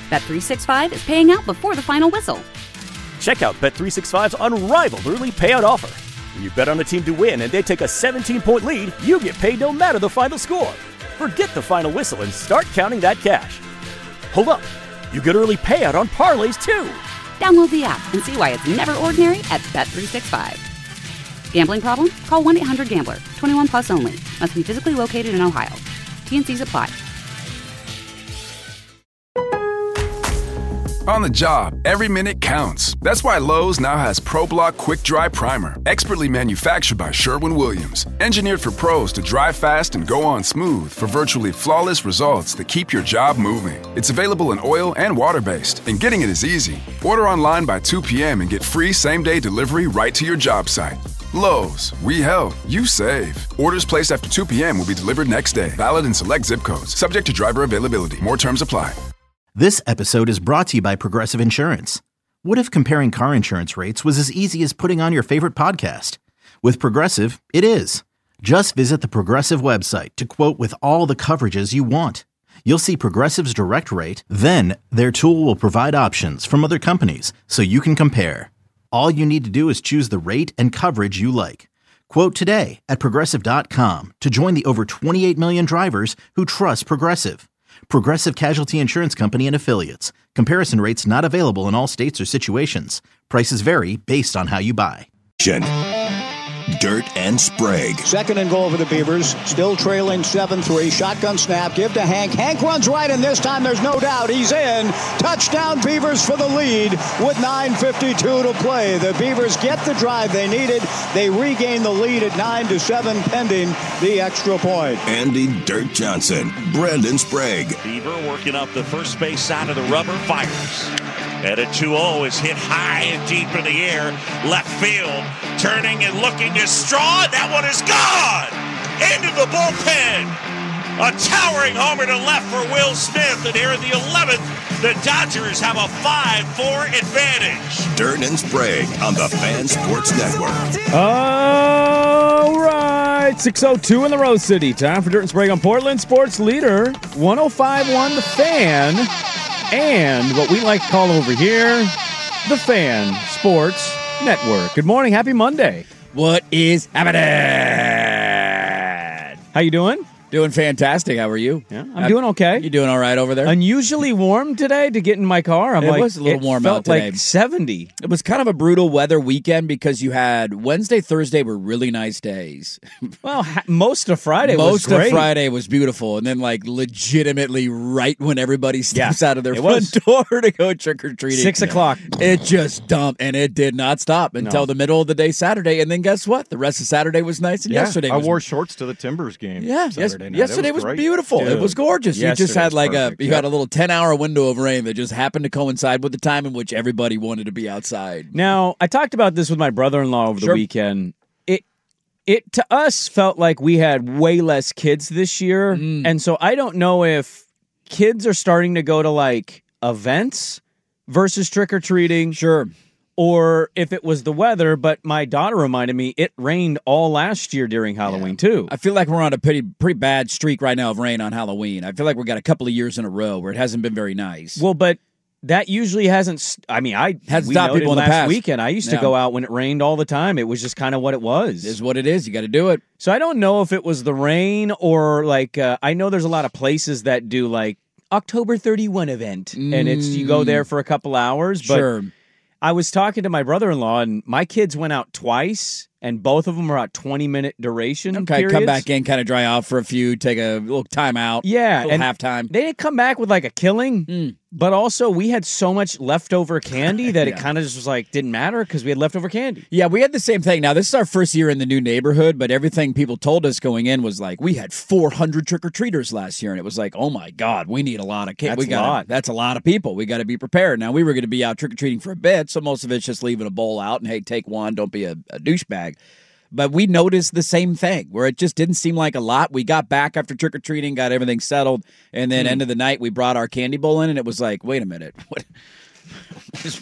Bet365 is paying out before the final whistle. Check out Bet365's unrivaled early payout offer. When you bet on a team to win and they take a 17-point lead, you get paid no matter the final score. Forget the final whistle and start counting that cash. Hold up. You get early payout on parlays, too. Download the app and see why it's never ordinary at Bet365. Gambling problem? Call 1-800-GAMBLER. 21 plus only. Must be physically located in Ohio. T&Cs apply. On the job, every minute counts. That's why Lowe's now has ProBlock Quick Dry Primer, expertly manufactured by Sherwin-Williams. Engineered for pros to dry fast and go on smooth for virtually flawless results that keep your job moving. It's available in oil and water-based, and getting it is easy. Order online by 2 p.m. and get free same-day delivery right to your job site. Lowe's, we help, you save. Orders placed after 2 p.m. will be delivered next day. Valid in select zip codes. Subject to driver availability. More terms apply. This episode is brought to you by Progressive Insurance. What if comparing car insurance rates was as easy as putting on your favorite podcast? With Progressive, it is. Just visit the Progressive website to quote with all the coverages you want. You'll see Progressive's direct rate, then their tool will provide options from other companies so you can compare. All you need to do is choose the rate and coverage you like. Quote today at Progressive.com to join the over 28 million drivers who trust Progressive. Progressive Casualty Insurance Company and Affiliates. Comparison rates not available in all states or situations. Prices vary based on how you buy. Dirt and Sprague. Second and goal for the Beavers. Still trailing 7-3. Shotgun snap. Give to Hank. Hank runs right, and this time there's no doubt he's in. Touchdown Beavers for the lead with 9:52 to play. The Beavers get the drive they needed. They regain the lead at 9-7 pending the extra point. Andy Dirt Johnson. Brendan Sprague. Beaver working up the first base side of the rubber. Fires. And a 2-0 is hit high and deep in the air. Left field. Turning and looking is Straw. That one is gone. Into the bullpen. A towering homer to left for Will Smith. And here in the 11th, the Dodgers have a 5-4 advantage. Dirt and Sprague on the Fan Sports Network. All right. 6:02 in the Rose City. Time for Dirt and Sprague on Portland Sports Leader. 105.1 The Fan. And what we like to call over here, the Fan Sports Network. Good morning. Happy Monday. What is happening? How you doing? Doing fantastic. How are you? Yeah, I'm doing okay. You doing all right over there? Unusually warm today to get in my car. It was a little warm out today. Like 70. It was kind of a brutal weather weekend because you had Wednesday, Thursday were really nice days. Well, most of Friday was great. Most of Friday was beautiful. And then like legitimately right when everybody steps out of their front door to go trick-or-treating. 6 o'clock. It just dumped and it did not stop until the middle of the day Saturday. And then guess what? The rest of Saturday was nice and yesterday was... I wore shorts to the Timbers game. Yeah, yesterday was beautiful. Dude. It was gorgeous. You just had like you had a little 10-hour window of rain that just happened to coincide with the time in which everybody wanted to be outside. Now, I talked about this with my brother-in-law over the weekend. It to us felt like we had way less kids this year, and so I don't know if kids are starting to go to like events versus trick-or-treating. Sure. Or if it was the weather, but my daughter reminded me it rained all last year during Halloween, too. I feel like we're on a pretty bad streak right now of rain on Halloween. I feel like we got a couple of years in a row where it hasn't been very nice. Well, but that usually hasn't... I mean, hasn't stopped people in the past. Weekend, I used to go out when it rained all the time. It was just kind of what it was. It is what it is. You got to do it. So I don't know if it was the rain or like... I know there's a lot of places that do like October 31 event, and it's you go there for a couple hours, but... Sure. I was talking to my brother-in-law, and my kids went out twice, and both of them were out 20-minute duration periods. Come back in, kind of dry off for a few, take a little time out. Yeah. A little halftime. They didn't come back with like a killing, but also we had so much leftover candy that it kind of just was like, didn't matter because we had leftover candy. Yeah, we had the same thing. Now, this is our first year in the new neighborhood, but everything people told us going in was like, we had 400 trick-or-treaters last year, and it was like, oh my God, we need a lot of kids. That's a lot of people. We got to be prepared. Now, we were going to be out trick-or-treating for a bit, so most of it's just leaving a bowl out and, hey, take one, don't be a douchebag. But we noticed the same thing, where it just didn't seem like a lot. We got back after trick-or-treating, got everything settled, and then end of the night, we brought our candy bowl in, and it was like, wait a minute,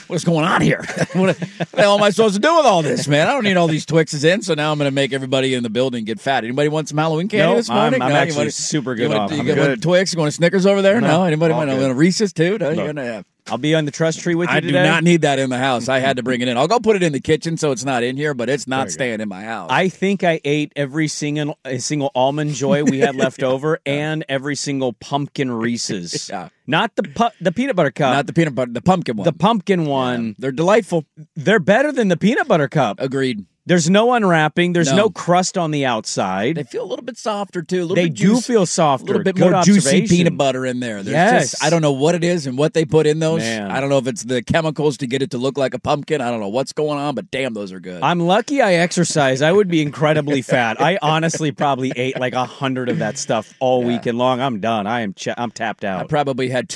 what's going on here? What the hell am I supposed to do with all this, man? I don't need all these Twixes in, so now I'm going to make everybody in the building get fat. Anybody want some Halloween candy this morning? I'm actually super good off. You want a Twix? You want a Snickers over there? No. Anybody want a Reese's too? No, you're gonna have. I'll be on the trust tree with you today. I do not need that in the house. I had to bring it in. I'll go put it in the kitchen so it's not in here, but it's not staying in my house. I think I ate every single Almond Joy we had left over and every single pumpkin Reese's. Yeah. Not the peanut butter cup. Not the peanut butter, the pumpkin one. The pumpkin one. Yeah. They're delightful. They're better than the peanut butter cup. Agreed. There's no unwrapping. There's no crust on the outside. They feel a little bit softer, too. They do feel softer. A little bit more juicy peanut butter in there. Yes. I don't know what it is and what they put in those. Man. I don't know if it's the chemicals to get it to look like a pumpkin. I don't know what's going on, but damn, those are good. I'm lucky I exercise. I would be incredibly fat. I honestly probably ate like 100 of that stuff all weekend long. I'm done. I'm tapped out. I probably had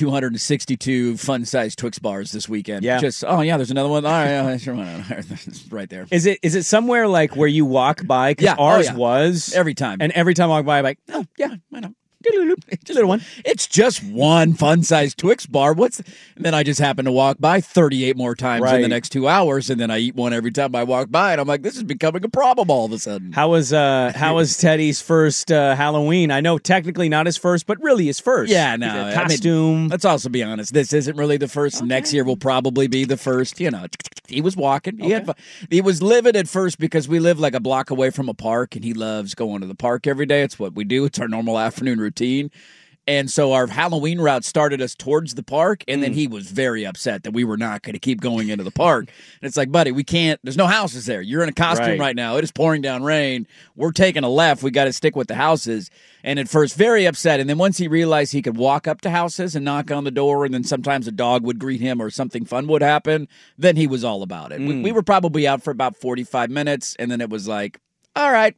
262 fun-sized Twix bars this weekend. Yeah. There's another one. All right, sure, why not? It's right there. Is it somewhere like where you walk by? Because ours was every time. And every time I walk by, I'm like, oh, yeah, I know. It's a little one. It's just one fun-sized Twix bar. And then I just happen to walk by 38 more times in the next 2 hours, and then I eat one every time I walk by, and I'm like, this is becoming a problem all of a sudden. How was Teddy's first Halloween? I know technically not his first, but really his first. Yeah, no. Costume. Let's also be honest. This isn't really the first. Okay. Next year will probably be the first. You know, he was walking. He was livid at first because we live like a block away from a park, and he loves going to the park every day. It's what we do. It's our normal afternoon routine. And so our Halloween route started us towards the park, and then he was very upset that we were not going to keep going into the park. And it's like, buddy, we can't. There's no houses there. You're in a costume right now. It is pouring down rain. We're taking a left. We got to stick with the houses. And at first, very upset. And then once he realized he could walk up to houses and knock on the door, and then sometimes a dog would greet him or something fun would happen, then he was all about it. We were probably out for about 45 minutes, and then it was like, all right,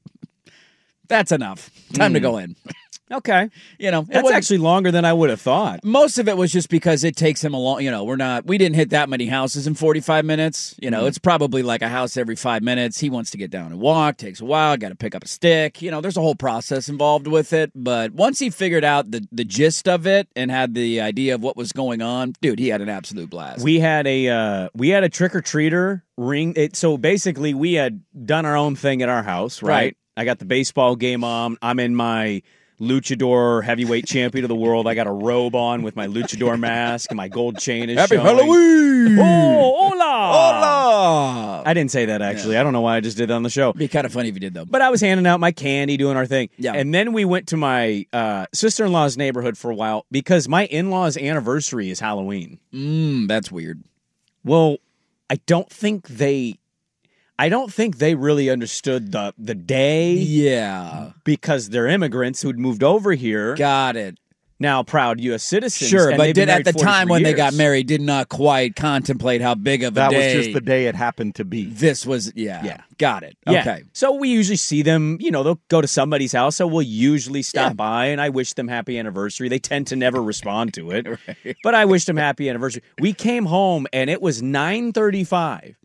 that's enough. Time to go in. Okay. You know, that's actually longer than I would have thought. Most of it was just because it takes him a long, we didn't hit that many houses in 45 minutes. It's probably like a house every 5 minutes. He wants to get down and walk, takes a while, got to pick up a stick. There's a whole process involved with it. But once he figured out the gist of it and had the idea of what was going on, dude, he had an absolute blast. We had a trick-or-treater ring. So basically we had done our own thing at our house, right? I got the baseball game on. I'm in my luchador heavyweight champion of the world. I got a robe on with my luchador mask and my gold chain is Happy showing. Halloween! Oh, hola! Hola! I didn't say that, actually. Yeah. I don't know why I just did that on the show. It'd be kind of funny if you did, though. But I was handing out my candy, doing our thing. Yeah. And then we went to my sister-in-law's neighborhood for a while because my in-law's anniversary is Halloween. That's weird. Well, I don't think they really understood the day. Yeah. Because they're immigrants who'd moved over here. Got it. Now proud U.S. citizens. Sure, but did at the time when they got married, did not quite contemplate how big of a day. That was just the day it happened to be. This was, yeah. Got it. Yeah. Okay. So we usually see them, they'll go to somebody's house, so we'll usually stop by, and I wish them happy anniversary. They tend to never respond to it, right. But I wish them happy anniversary. We came home, and it was 9:35.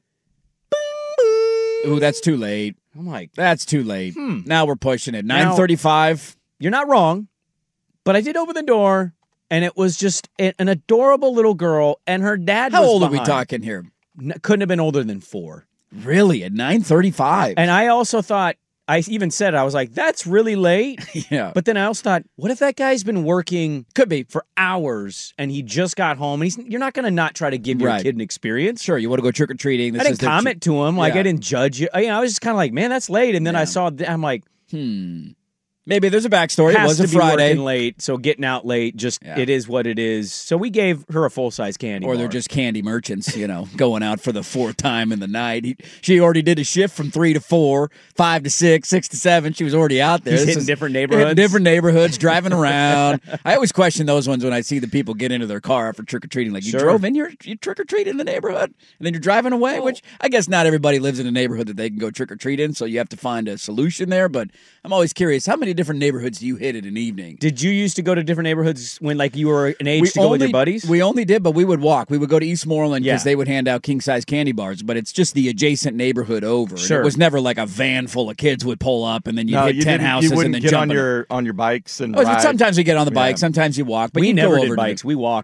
Ooh, that's too late. I'm like, that's too late. Now we're pushing it. 9:35. You're not wrong, but I did open the door, and it was just an adorable little girl, and her dad How was old behind. are we talking here? Couldn't have been older than 4. Really? At 9:35? And I also thought, I even said it, I was like, that's really late. Yeah. But then I also thought, what if that guy's been working, could be, for hours, and he just got home, and you're not going to not try to give your kid an experience. Sure, you want to go trick-or-treating. I didn't comment to him. Like, I didn't judge you. I was just kind of like, man, that's late. And then I saw, I'm like, Maybe there's a backstory. It was a Friday. Working late, so getting out late, it is what it is. So we gave her a full-size candy bar. They're just candy merchants, going out for the 4th time in the night. She already did a shift from 3 to 4, 5 to 6, 6 to 7. She was already out there. He's hitting different neighborhoods. Different neighborhoods, driving around. I always question those ones when I see the people get into their car after trick-or-treating. Like, you drove in, you trick-or-treated in the neighborhood, and then you're driving away, which I guess not everybody lives in a neighborhood that they can go trick-or-treat in, so you have to find a solution there. But I'm always curious, how many different neighborhoods do you hit in an evening? Did you used to go to different neighborhoods when, like, you were an age to go with your buddies? We only did, but we would walk. We would go to Eastmoreland because they would hand out king-size candy bars, but it's just the adjacent neighborhood over. Sure. And it was never like a van full of kids would pull up and then you'd hit 10 houses and then get jump on your bikes and ride. Sometimes we get on the bike, sometimes you walk, but we you never go did over bikes. We walked.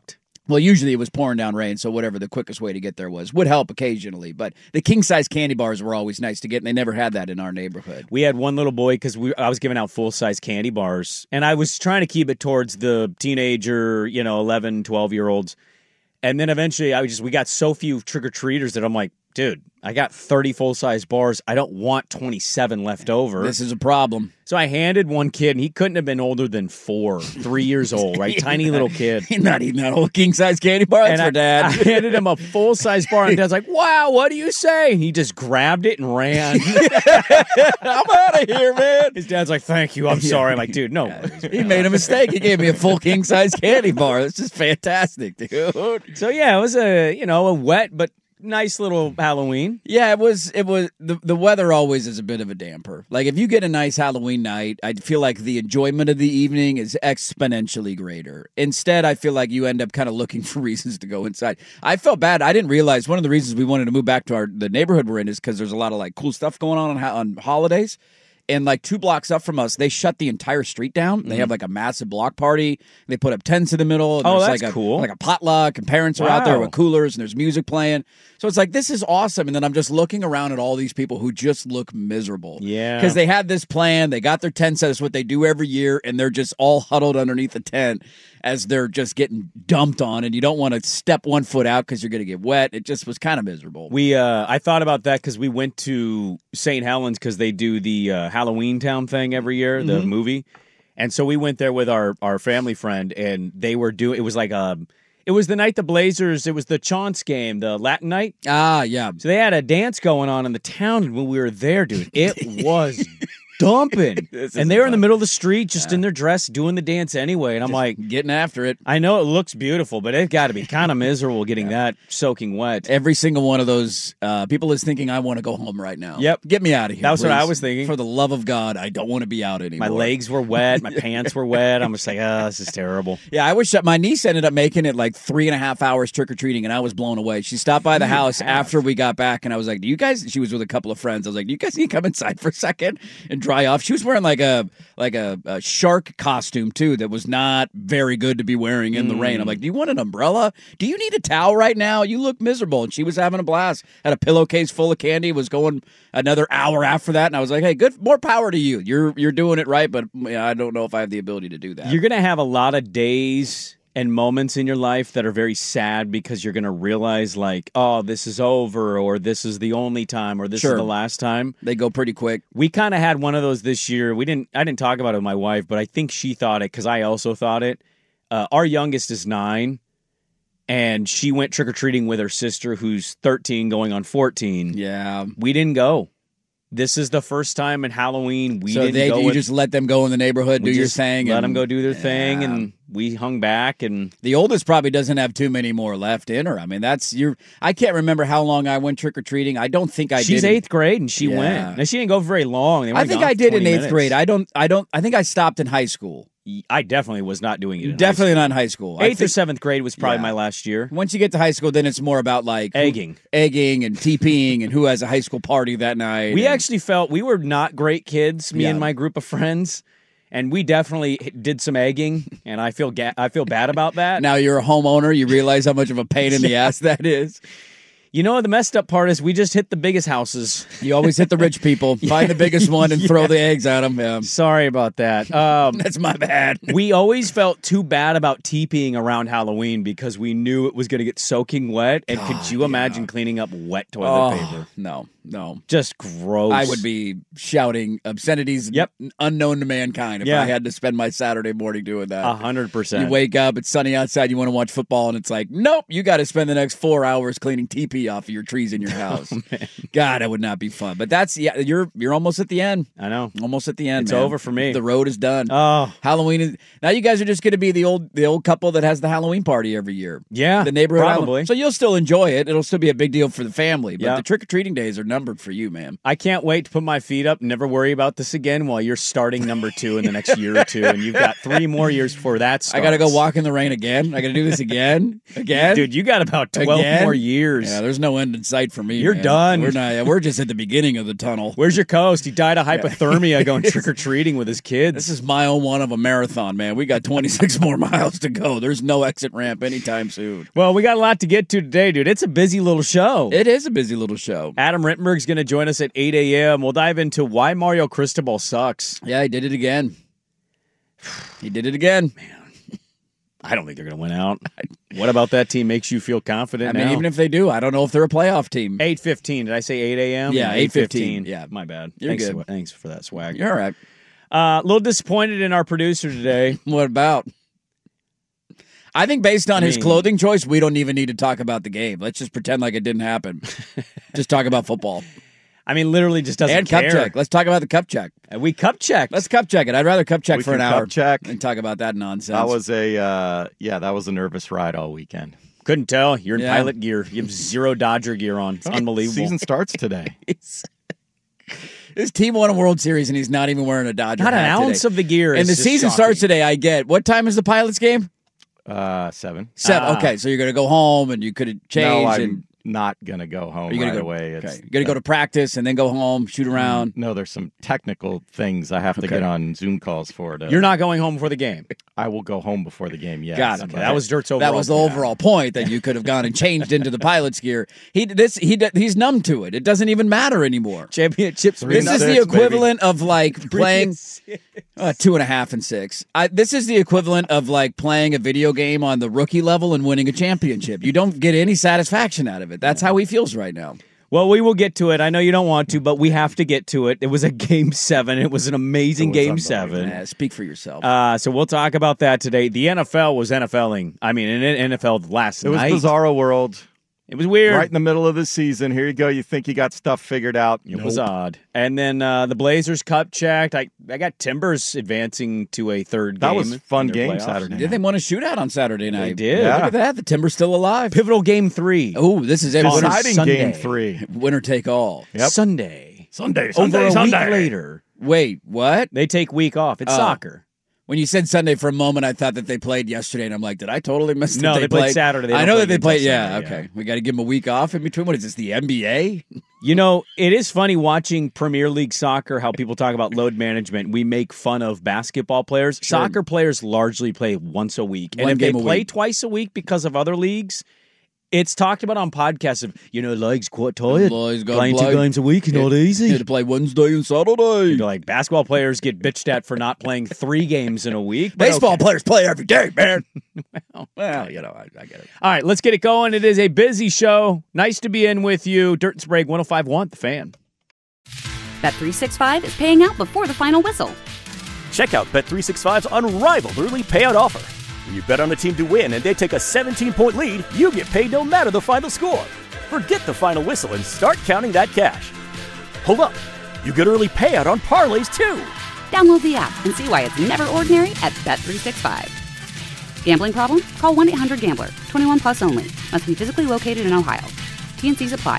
Well, usually it was pouring down rain, so whatever the quickest way to get there would help occasionally. But the king-size candy bars were always nice to get, and they never had that in our neighborhood. We had one little boy, because I was giving out full-size candy bars, and I was trying to keep it towards the teenager, 11, 12-year-olds. And then eventually we got so few trick-or-treaters that I'm like, dude, I got 30 full-size bars. I don't want 27 left over. This is a problem. So I handed one kid, and he couldn't have been older than 3 years old, right? Tiny little kid. He's not eating that whole king-size candy bar. That's for Dad. I handed him a full-size bar, and Dad's like, wow, what do you say? And he just grabbed it and ran. I'm out of here, man. His dad's like, thank you, I'm sorry. I'm like, dude, no. He made a mistake. He gave me a full king-size candy bar. That's just fantastic, dude. So, yeah, it was a wet but nice little Halloween. Yeah, it was the weather always is a bit of a damper. Like if you get a nice Halloween night, I feel like the enjoyment of the evening is exponentially greater. Instead, I feel like you end up kind of looking for reasons to go inside. I felt bad. I didn't realize one of the reasons we wanted to move back to the neighborhood we're in is because there's a lot of like cool stuff going on holidays. And like 2 blocks up from us, they shut the entire street down. They have like a massive block party. They put up tents in the middle. And that's like cool. Like a potluck, and parents are out there with coolers, and there's music playing. So it's like, this is awesome. And then I'm just looking around at all these people who just look miserable. Yeah. Because they had this plan. They got their tent set. It's what they do every year. And they're just all huddled underneath the tent as they're just getting dumped on. And you don't want to step one foot out because you're going to get wet. It just was kind of miserable. I thought about that because we went to St. Helens because they do the Halloween Town thing every year, the movie. And so we went there with our family friend, and they were doing, it was the night the Blazers, it was the Chance game, the Latin night. Ah, yeah. So they had a dance going on in the town, and when we were there, dude, it was dumping. And they were in the middle of the street, just in their dress, doing the dance anyway. And I'm like, getting after it. I know it looks beautiful, but it's got to be kind of miserable getting that soaking wet. Every single one of those people is thinking, I want to go home right now. Yep. Get me out of here. That was please. what I was thinking. For the love of God, I don't want to be out anymore. My legs were wet. My pants were wet. I'm just like, this is terrible. Yeah, I wish that my niece ended up making it like 3.5 hours trick-or-treating, and I was blown away. She stopped by the house after we got back, and I was like, she was with a couple of friends. I was like, do you guys need to come inside for a second and dry off? She was wearing like a shark costume too that was not very good to be wearing in the rain. I'm like, do you want an umbrella? Do you need a towel right now? You look miserable. And she was having a blast. Had a pillowcase full of candy. Was going another hour after that, and I was like, hey, good, more power to you. You're doing it right, but I don't know if I have the ability to do that. You're gonna have a lot of days and moments in your life that are very sad because you're going to realize like, oh, this is over, or this is the only time, or this is the last time. They go pretty quick. We kind of had one of those this year. I didn't talk about it with my wife, but I think she thought it because I also thought it. Our youngest is 9, and she went trick-or-treating with her sister who's 13 going on 14. Yeah. We didn't go. This is the first time in Halloween we didn't go. You just let them go in the neighborhood, do your thing. Let them go do their thing, and we hung back. And the oldest probably doesn't have too many more left in her. I mean, I can't remember how long I went trick-or-treating. I don't think I did. She's 8th grade, and she went. Now, she didn't go very long. I think I did in 8th grade. I think I stopped in high school. I definitely was not doing it in Definitely not in high school. 8th or 7th grade was probably my last year. Once you get to high school, then it's more about like egging and TPing and who has a high school party that night. We actually felt we were not great kids, me and my group of friends, and we definitely did some egging, and I feel bad about that. Now you're a homeowner, you realize how much of a pain in the ass that is. You know, the messed up part is we just hit the biggest houses. You always hit the rich people. Find the biggest one and throw the eggs at them. Yeah. Sorry about that. That's my bad. We always felt too bad about TPing around Halloween because we knew it was going to get soaking wet. And could you imagine cleaning up wet toilet paper? No. Just gross. I would be shouting obscenities unknown to mankind if I had to spend my Saturday morning doing that. 100%. You wake up, it's sunny outside, you want to watch football, and it's like, nope, you got to spend the next 4 hours cleaning TP off of your trees in your house. God, that would not be fun. But that's, you're almost at the end. I know. Almost at the end, It's man. over for me. The road is done. Oh. Halloween is, now you guys are just going to be the old couple that has the Halloween party every year. Yeah. The neighborhood probably. Halloween. So you'll still enjoy it. It'll still be a big deal for the family. But the trick-or-treating days are numbered for you, man. I can't wait to put my feet up, never worry about this again while you're starting number 2 in the next year or 2, and you've got 3 more years before that starts. I got to go walk in the rain again? I got to do this again? Again? Dude, you got about 12 more years. Yeah, There's no end in sight for me. You're man. done. We're just at the beginning of the tunnel. Where's your co-host? He died of hypothermia going trick-or-treating with his kids. This is mile 1 of a marathon, man. We got 26 more miles to go. There's no exit ramp anytime soon. Well, we got a lot to get to today, dude. It's a busy little show. It is a busy little show. Adam Rittenberg's going to join us at 8 a.m. We'll dive into why Mario Cristobal sucks. Yeah, he did it again. Man. I don't think they're going to win out. What about that team makes you feel confident I mean, even if they do, I don't know if they're a playoff team. 8:15. Did I say 8 a.m.? Yeah, 8:15. Yeah, my bad. You're good. Thanks for that swag. You're all right. A little disappointed in our producer today. What about? I think based on his clothing choice, we don't even need to talk about the game. Let's just pretend like it didn't happen. Just talk about football. I mean, literally just doesn't and care. Cup check. Let's talk about the cup check. We cup checked. Let's cup check it. I'd rather cup check for an hour cup check. than talk about that nonsense. That was that was a nervous ride all weekend. Couldn't tell. You're in pilot gear. You have zero Dodger gear on. It's unbelievable. Season starts today. His team won a World Series, and he's not even wearing a Dodger hat Not an ounce today. of the gear. And the season starts today, I get. What time is the Pilots game? 7. 7. Okay, so you're going to go home, and you could change. No, I'm and not going to go home right away. Okay. You're going to go to practice and then go home, shoot around. No, there's some technical things I have to get on Zoom calls for. You're not going home before the game? I will go home before the game, yes. Got it. Okay, that was Dirt's overall. That was the overall point, that you could have gone and changed into the Pilot's gear. He's numb to it. It doesn't even matter anymore. Championships. This is the equivalent of like playing 2.5 and 6. This is the equivalent of like playing a video game on the rookie level and winning a championship. You don't get any satisfaction out of it. That's how he feels right now. Well, we will get to it. I know you don't want to, but we have to get to it. It was a Game 7. It was an amazing Game 7. Speak for yourself. So we'll talk about that today. The NFL was NFLing. I mean, in NFL last night. It was Bizarro World. It was weird. Right in the middle of the season. Here you go. You think you got stuff figured out. It was odd. And then the Blazers cup checked. I got Timbers advancing to a third game. That was a fun game playoffs. Saturday. Did they win a shootout on Saturday night? They did. Yeah. Look at that. The Timbers still alive. Pivotal Game 3. Oh, this is exciting Game 3. Winner take all. Yep. Sunday. Sunday. Over a week later. Wait, what? They take week off. It's soccer. When you said Sunday for a moment, I thought that they played yesterday, and I'm like, did I totally miss that No, they played Saturday. I know that they played, Sunday, okay. We got to give them a week off in between. What is this, the NBA? You know, it is funny watching Premier League soccer, how people talk about load management. We make fun of basketball players. Sure. Soccer players largely play once a week. And One if they game a play week. twice a week because of other leagues, it's talked about on podcasts of, legs quite tired. Playing 2 games a week is not easy. Had to play Wednesday and Saturday. Like basketball players get bitched at for not playing 3 games in a week. but Baseball players play every day, man. Well, I get it. All right, let's get it going. It is a busy show. Nice to be in with you. Dirt and Sprague 105.1, The Fan. Bet365 is paying out before the final whistle. Check out Bet365's unrivaled early payout offer. When you bet on a team to win and they take a 17-point lead, you get paid no matter the final score. Forget the final whistle and start counting that cash. Hold up. You get early payout on parlays, too. Download the app and see why it's never ordinary at Bet365. Gambling problem? Call 1-800-GAMBLER. 21 plus only. Must be physically located in Ohio. T&Cs apply.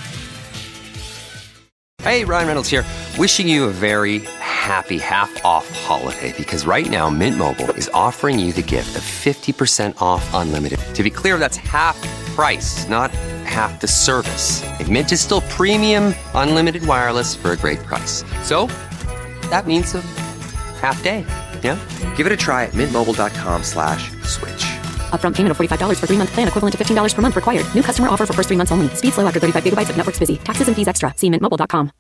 Hey, Ryan Reynolds here. Wishing you a very happy half-off holiday, because right now Mint Mobile is offering you the gift of 50% off unlimited. To be clear, that's half price, not half the service. And Mint is still premium unlimited wireless for a great price. So that means a half day. Yeah? Give it a try at mintmobile.com/switch. Upfront payment of $45 for 3-month plan, equivalent to $15 per month required. New customer offer for first 3 months only. Speed slow after 35 gigabytes if network's busy. Taxes and fees extra. See mintmobile.com.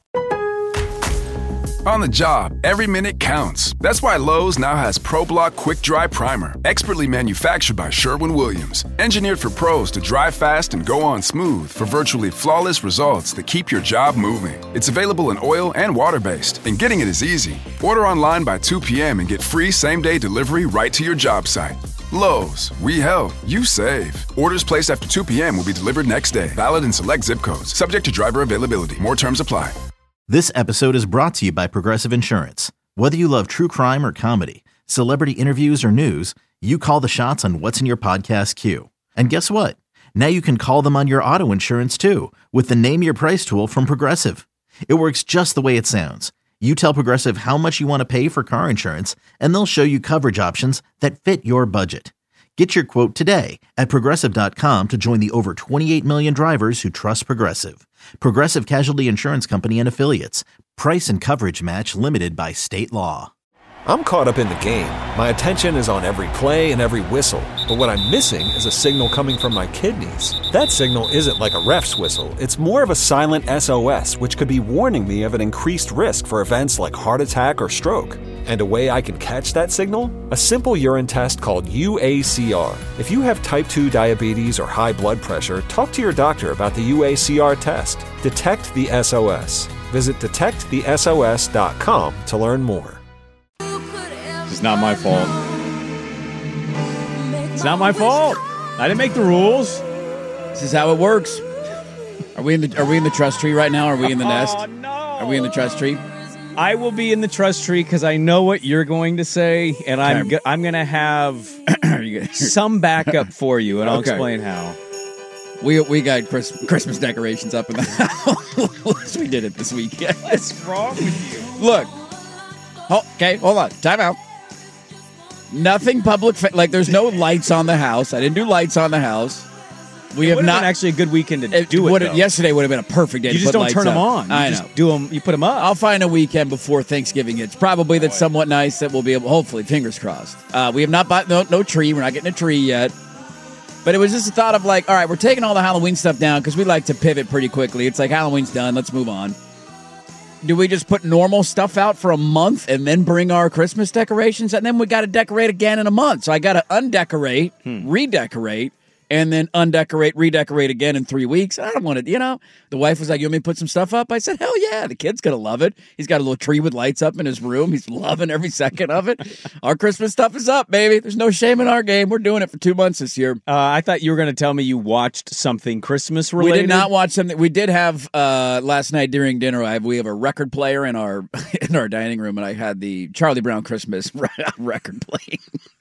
On the job, every minute counts. That's why Lowe's now has ProBlock Quick Dry Primer, expertly manufactured by Sherwin-Williams. Engineered for pros to dry fast and go on smooth for virtually flawless results that keep your job moving. It's available in oil and water-based, and getting it is easy. Order online by 2 p.m. and get free same-day delivery right to your job site. Lowe's, we help, you save. Orders placed after 2 p.m. will be delivered next day. Valid in select zip codes. Subject to driver availability. More terms apply. This episode is brought to you by Progressive Insurance. Whether you love true crime or comedy, celebrity interviews or news, you call the shots on what's in your podcast queue. And guess what? Now you can call them on your auto insurance too with the Name Your Price tool from Progressive. It works just the way it sounds. You tell Progressive how much you want to pay for car insurance, and they'll show you coverage options that fit your budget. Get your quote today at Progressive.com to join the over 28 million drivers who trust Progressive. Progressive Casualty Insurance Company and Affiliates. Price and coverage match limited by state law. I'm caught up in the game. My attention is on every play and every whistle. But what I'm missing is a signal coming from my kidneys. That signal isn't like a ref's whistle. It's more of a silent SOS, which could be warning me of an increased risk for events like heart attack or stroke. And a way I can catch that signal? A simple urine test called UACR. If you have type 2 diabetes or high blood pressure, talk to your doctor about the UACR test. Detect the SOS. Visit detectthesos.com to learn more. It's not my fault. It's not my fault. I didn't make the rules. This is how it works. Are we in the trust tree right now? Are we in the nest? Oh, no. Are we in the trust tree? I will be in the trust tree because I know what you're going to say, and I'm going to have some backup for you, and I'll explain how. We got Christmas decorations up in the house. We did it this weekend. What's wrong with you? Look. Okay, hold on. Time out. Nothing public. There's no lights on the house. I didn't do lights on the house. We have not been actually a good weekend to do it. Yesterday would have been a perfect day. You just don't turn them on. You just do them. You put them up. I'll find a weekend before Thanksgiving hits. Probably that's somewhat nice that we'll be able. Hopefully, fingers crossed. We have not bought no tree. We're not getting a tree yet. But it was just a thought of all right, we're taking all the Halloween stuff down because we like to pivot pretty quickly. It's like Halloween's done. Let's move on. Do we just put normal stuff out for a month and then bring our Christmas decorations? And then we got to decorate again in a month. So I got to undecorate, redecorate, and then undecorate, redecorate again in 3 weeks. I don't want to, The wife was like, you want me to put some stuff up? I said, hell yeah. The kid's going to love it. He's got a little tree with lights up in his room. He's loving every second of it. Our Christmas stuff is up, baby. There's no shame in our game. We're doing it for 2 months this year. I thought you were going to tell me you watched something Christmas related. We did not watch something. We did have last night during dinner. We have a record player in our dining room, and I had the Charlie Brown Christmas record playing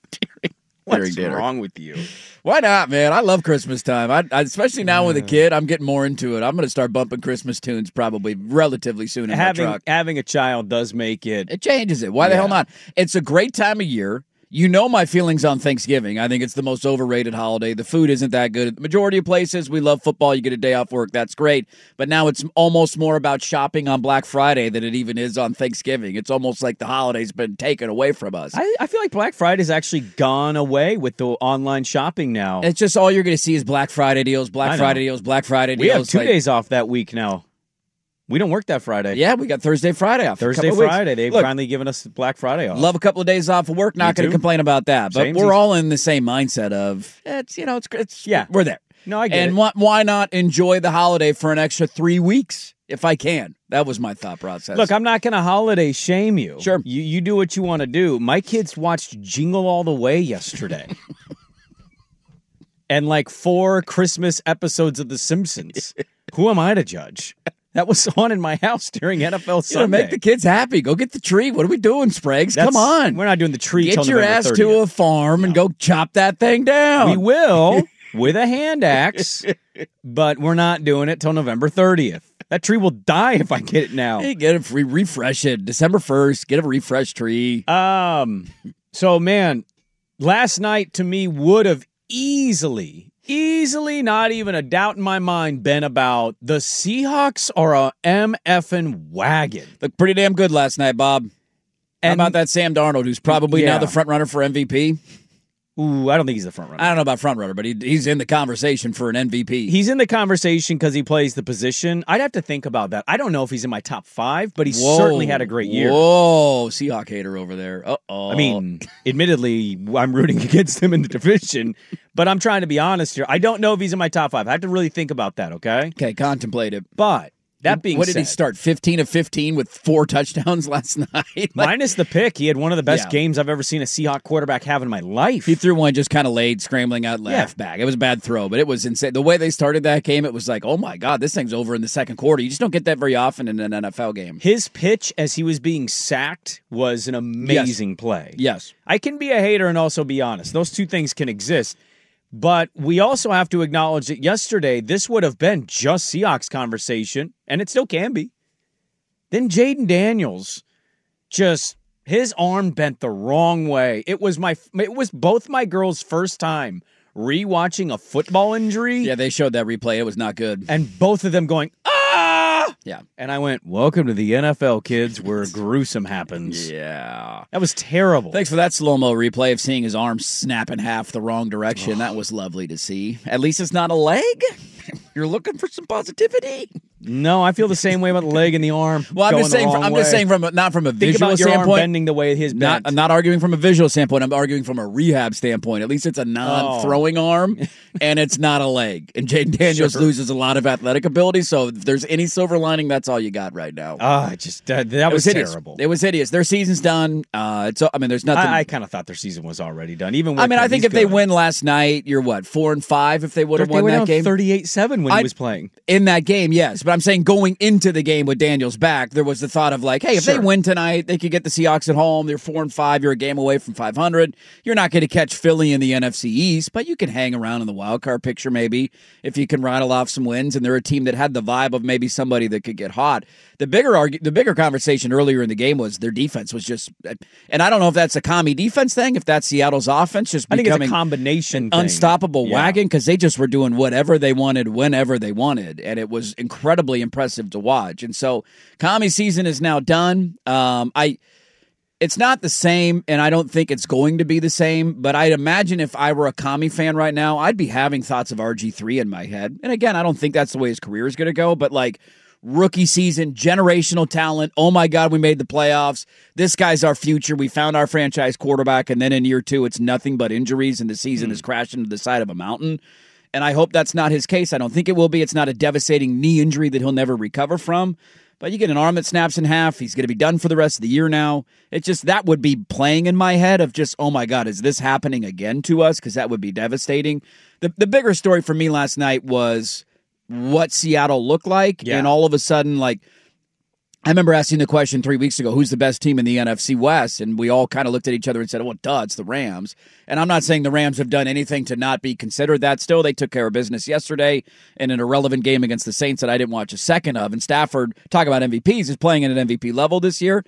What's wrong with you? Why not, man? I love Christmas time. I especially now with a kid, I'm getting more into it. I'm going to start bumping Christmas tunes probably relatively soon in my truck. Having a child does make it. It changes it. Why the hell not? It's a great time of year. You know my feelings on Thanksgiving. I think it's the most overrated holiday. The food isn't that good. The majority of places, we love football. You get a day off work. That's great. But now it's almost more about shopping on Black Friday than it even is on Thanksgiving. It's almost like the holiday's been taken away from us. I feel like Black Friday's actually gone away with the online shopping now. It's just all you're going to see is Black Friday deals, Black Friday deals, Black Friday deals. We have 2 days off that week now. We don't work that Friday. Yeah, we got Thursday, Friday off. Thursday, Friday. They've finally given us Black Friday off. Love a couple of days off of work. Not going to complain about that. But we're all in the same mindset of, we're there. No, I get it. And why not enjoy the holiday for an extra 3 weeks if I can? That was my thought process. Look, I'm not going to holiday shame you. Sure. You do what you want to do. My kids watched Jingle All the Way yesterday. And 4 Christmas episodes of The Simpsons. Who am I to judge? That was on in my house during NFL Sunday. Make the kids happy. Go get the tree. What are we doing, Spragues? Come on. We're not doing the tree Get till your November ass 30th. to a farm and go chop that thing down. We will with a hand axe, but we're not doing it till November 30th. That tree will die if I get it now. Hey, get it free, refresh it. December 1st, get a refresh tree. So, man, last night to me would have easily, not even a doubt in my mind, been about the Seahawks are a MFing wagon. Looked pretty damn good last night, Bob. How about that Sam Darnold, who's probably now the front runner for MVP? Ooh, I don't think he's the front runner. I don't know about front runner, but he's in the conversation for an MVP. He's in the conversation because he plays the position. I'd have to think about that. I don't know if he's in my top 5, but he certainly had a great year. Whoa, Seahawk hater over there. Uh-oh. I mean, admittedly, I'm rooting against him in the division, but I'm trying to be honest here. I don't know if he's in my top 5. I have to really think about that, okay? Okay, contemplate it. But that being said, what did he start? 15 of 15 with 4 touchdowns last night? Minus the pick, he had one of the best games I've ever seen a Seahawk quarterback have in my life. He threw one just kind of laid, scrambling out left back. It was a bad throw, but it was insane. The way they started that game, it was like, oh my God, this thing's over in the second quarter. You just don't get that very often in an NFL game. His pitch as he was being sacked was an amazing play. Yes. I can be a hater and also be honest. Those two things can exist. But we also have to acknowledge that yesterday, this would have been just Seahawks conversation, and it still can be. Then Jaden Daniels just His arm bent the wrong way. It was both my girls' first time rewatching a football injury. Yeah, they showed that replay. It was not good. And both of them going, ah! Yeah. And I went, welcome to the NFL, kids, where gruesome happens. Yeah. That was terrible. Thanks for that slow-mo replay of seeing his arm snap in half the wrong direction. That was lovely to see. At least it's not a leg. You're looking for some positivity. No, I feel the same way about the leg and the arm. Well, I'm just saying not from a visual standpoint. Arm bending the way his bent. I'm not arguing from a visual standpoint. I'm arguing from a rehab standpoint. At least it's a non-throwing arm, and it's not a leg. And Jayden Daniels loses a lot of athletic ability. So if there's any silver lining, that's all you got right now. That was terrible. It was hideous. Their season's done. There's nothing. I kind of thought their season was already done. Even with I think if they win last night, you're what 4-5. If they would have won that game, 38-7 when he was playing in that game. Yes, but I'm saying going into the game with Daniels back, there was the thought of like, hey, if they win tonight, they could get the Seahawks at home. They're 4-5. You're a game away from 500. You're not going to catch Philly in the NFC East, but you can hang around in the wild card picture maybe if you can rattle off some wins. And they're a team that had the vibe of maybe somebody that could get hot. The bigger conversation earlier in the game was their defense was just, and I don't know if that's a commie defense thing, if that's Seattle's offense just becoming I think it's a combination thing. Unstoppable wagon, because they just were doing whatever they wanted whenever they wanted, and it was incredibly impressive to watch. And so commie season is now done. It's not the same, and I don't think it's going to be the same, but I'd imagine if I were a commie fan right now, I'd be having thoughts of RG3 in my head. And again, I don't think that's the way his career is going to go, but like, rookie season, generational talent. Oh my God, we made the playoffs. This guy's our future. We found our franchise quarterback. And then in year 2, it's nothing but injuries and the season has crashed into the side of a mountain. And I hope that's not his case. I don't think it will be. It's not a devastating knee injury that he'll never recover from. But you get an arm that snaps in half. He's going to be done for the rest of the year now. It's just that would be playing in my head of just, oh my God, is this happening again to us? Because that would be devastating. The bigger story for me last night was what Seattle looked like, and all of a sudden, like, I remember asking the question 3 weeks ago, who's the best team in the NFC West? And we all kind of looked at each other and said, well, duh, it's the Rams. And I'm not saying the Rams have done anything to not be considered that still. They took care of business yesterday in an irrelevant game against the Saints that I didn't watch a second of. And Stafford, talk about MVPs, is playing at an MVP level this year.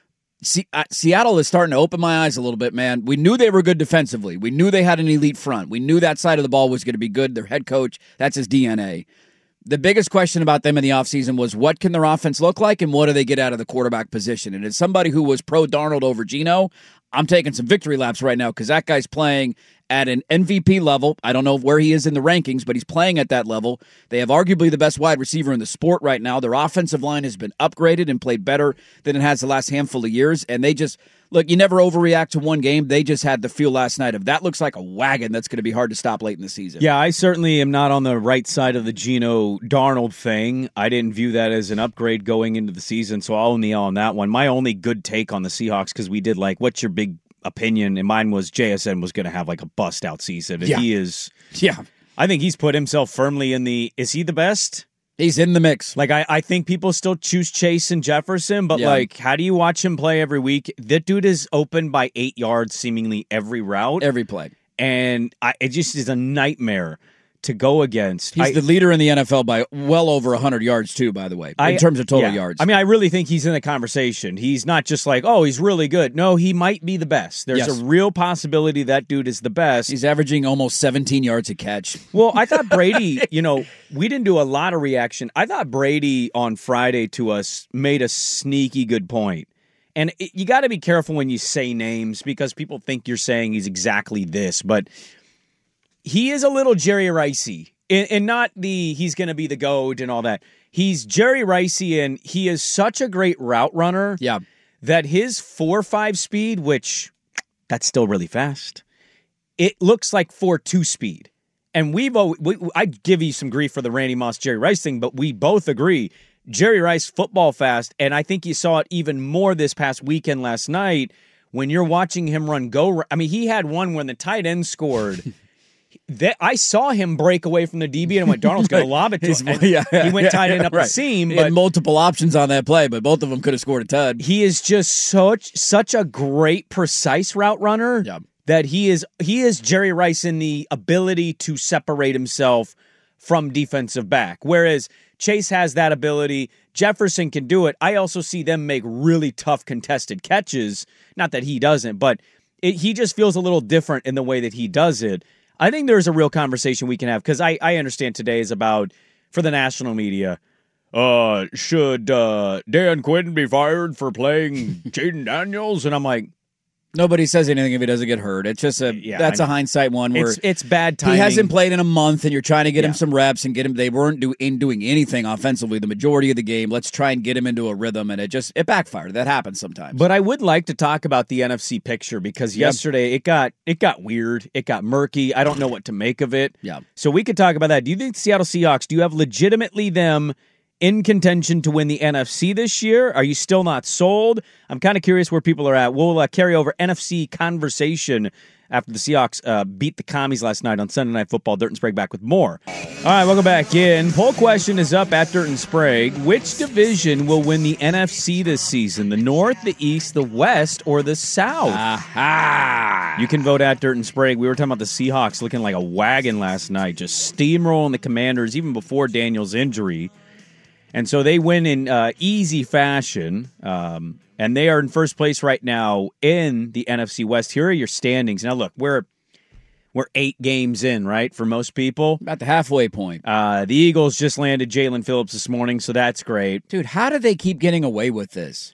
Seattle is starting to open my eyes a little bit, man. We knew they were good defensively. We knew they had an elite front. We knew that side of the ball was going to be good. Their head coach, that's his DNA. The biggest question about them in the offseason was what can their offense look like and what do they get out of the quarterback position? And as somebody who was pro Darnold over Geno, I'm taking some victory laps right now because that guy's playing at an MVP level. I don't know where he is in the rankings, but he's playing at that level. They have arguably the best wide receiver in the sport right now. Their offensive line has been upgraded and played better than it has the last handful of years. And they just, look, you never overreact to one game. They just had the feel last night of that looks like a wagon that's going to be hard to stop late in the season. Yeah, I certainly am not on the right side of the Geno Darnold thing. I didn't view that as an upgrade going into the season, so I'll kneel on that one. My only good take on the Seahawks, because we did like, what's your big opinion? And mine was JSN was going to have like a bust-out season. And he is. Yeah. I think he's put himself firmly in the, is he the best? He's in the mix. Like, I think people still choose Chase and Jefferson, but, like, how do you watch him play every week? That dude is open by 8 yards seemingly every route. Every play. And it just is a nightmare to go against. He's the leader in the NFL by well over 100 yards, too, by the way, in terms of total yards. I mean, I really think he's in the conversation. He's not just like, oh, he's really good. No, he might be the best. There's a real possibility that dude is the best. He's averaging almost 17 yards a catch. Well, I thought Brady, we didn't do a lot of reaction. I thought Brady on Friday to us made a sneaky good point. And you got to be careful when you say names because people think you're saying he's exactly this, but he is a little Jerry Ricey, and not he's going to be the GOAT and all that. He's Jerry Ricey, and he is such a great route runner that his 4.5 speed, which that's still really fast, it looks like 4.2 speed. And I'd give you some grief for the Randy Moss, Jerry Rice thing, but we both agree Jerry Rice football fast, and I think you saw it even more this past weekend last night when you're watching him run go. I mean, he had one when the tight end scored. I saw him break away from the DB and went, Darnold's going to lob it to him. He went tight end up the seam. He had multiple options on that play, but both of them could have scored a tud. He is just such a great, precise route runner that he is Jerry Rice in the ability to separate himself from defensive back. Whereas Chase has that ability. Jefferson can do it. I also see them make really tough contested catches. Not that he doesn't, but he just feels a little different in the way that he does it. I think there's a real conversation we can have, because I understand today is about, for the national media, should Dan Quinn be fired for playing Jaden Daniels? And I'm like, nobody says anything if he doesn't get hurt. It's just that's a hindsight one where it's bad timing. He hasn't played in a month, and you're trying to get him some reps and get him. They weren't doing anything offensively the majority of the game. Let's try and get him into a rhythm, and it backfired. That happens sometimes. But I would like to talk about the NFC picture, because yesterday it got weird. It got murky. I don't know what to make of it. Yeah. So we could talk about that. Do you think the Seattle Seahawks, do you have legitimately them in contention to win the NFC this year? Are you still not sold? I'm kind of curious where people are at. We'll carry over NFC conversation after the Seahawks beat the Commies last night on Sunday Night Football. Dirt and Sprague back with more. All right, welcome back in. Poll question is up at Dirt and Sprague. Which division will win the NFC this season? The North, the East, the West, or the South? Aha! You can vote at Dirt and Sprague. We were talking about the Seahawks looking like a wagon last night, just steamrolling the Commanders even before Daniel's injury. And so they win in easy fashion, and they are in first place right now in the NFC West. Here are your standings. Now, look, we're 8 games in, right, for most people. About the halfway point. The Eagles just landed Jalen Phillips this morning, so that's great. Dude, how do they keep getting away with this?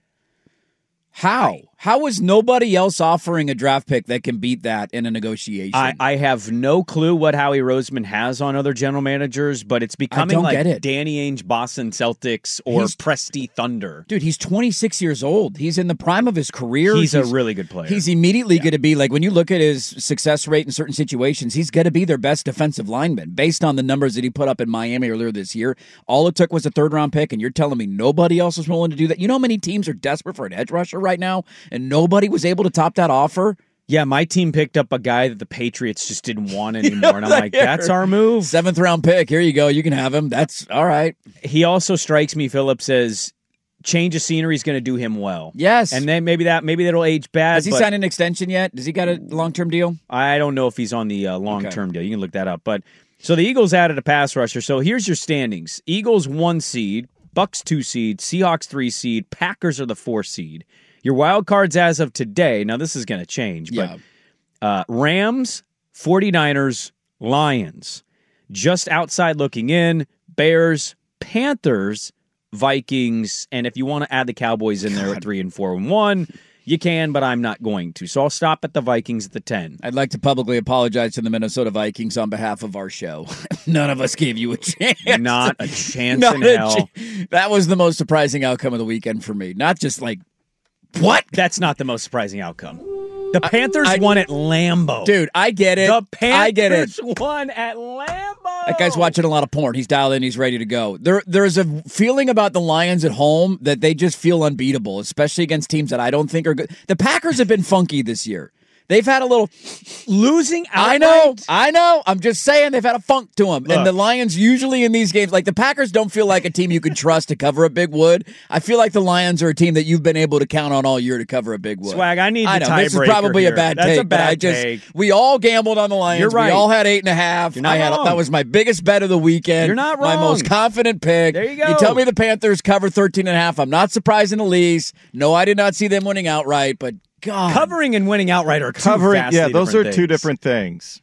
How? How is nobody else offering a draft pick that can beat that in a negotiation? I have no clue what Howie Roseman has on other general managers, but it's becoming like Danny Ainge Boston Celtics or Presti Thunder. Dude, he's 26 years old. He's in the prime of his career. He's a really good player. He's immediately going to be, like, when you look at his success rate in certain situations, he's going to be their best defensive lineman based on the numbers that he put up in Miami earlier this year. All it took was a third-round pick, and you're telling me nobody else is willing to do that? You know how many teams are desperate for an edge rusher right now? And nobody was able to top that offer? Yeah, my team picked up a guy that the Patriots just didn't want anymore. And I'm like, that's our move. 7th round pick. Here you go. You can have him. That's all right. He also strikes me, Phillips, as change of scenery is going to do him well. Yes. And then maybe that'll age bad. Has he signed an extension yet? Does he got a long-term deal? I don't know if he's on the long-term deal. You can look that up. But so the Eagles added a pass rusher. So here's your standings. Eagles 1 seed, Bucks 2 seed, Seahawks 3 seed, Packers are the 4 seed. Your wild cards as of today, now this is going to change, but Rams, 49ers, Lions. Just outside looking in, Bears, Panthers, Vikings, and if you want to add the Cowboys in there at 3 and 4 and 1, you can, but I'm not going to. So I'll stop at the Vikings at the 10. I'd like to publicly apologize to the Minnesota Vikings on behalf of our show. None of us gave you a chance. Not a chance in hell. That was the most surprising outcome of the weekend for me. Not just like, what? That's not the most surprising outcome. The Panthers won at Lambeau. Dude, I get it. The Panthers I get it. won at Lambeau. That guy's watching a lot of porn. He's dialed in. He's ready to go. There's a feeling about the Lions at home that they just feel unbeatable, especially against teams that I don't think are good. The Packers have been funky this year. They've had a little losing outright. I know. I'm just saying they've had a funk to them. Look, and the Lions usually in these games, like the Packers don't feel like a team you can trust to cover a big wood. I feel like the Lions are a team that you've been able to count on all year to cover a big wood. Swag, I need the tiebreaker. This is probably here. a bad That's take, a bad but take. We all gambled on the Lions. You're right. We all had 8.5. You're not wrong. That was my biggest bet of the weekend. You're not wrong. My most confident pick. There you go. You tell me the Panthers cover 13.5. I'm not surprised in the least. No, I did not see them winning outright, but God. Covering and winning outright are two vastly those are things. two different things.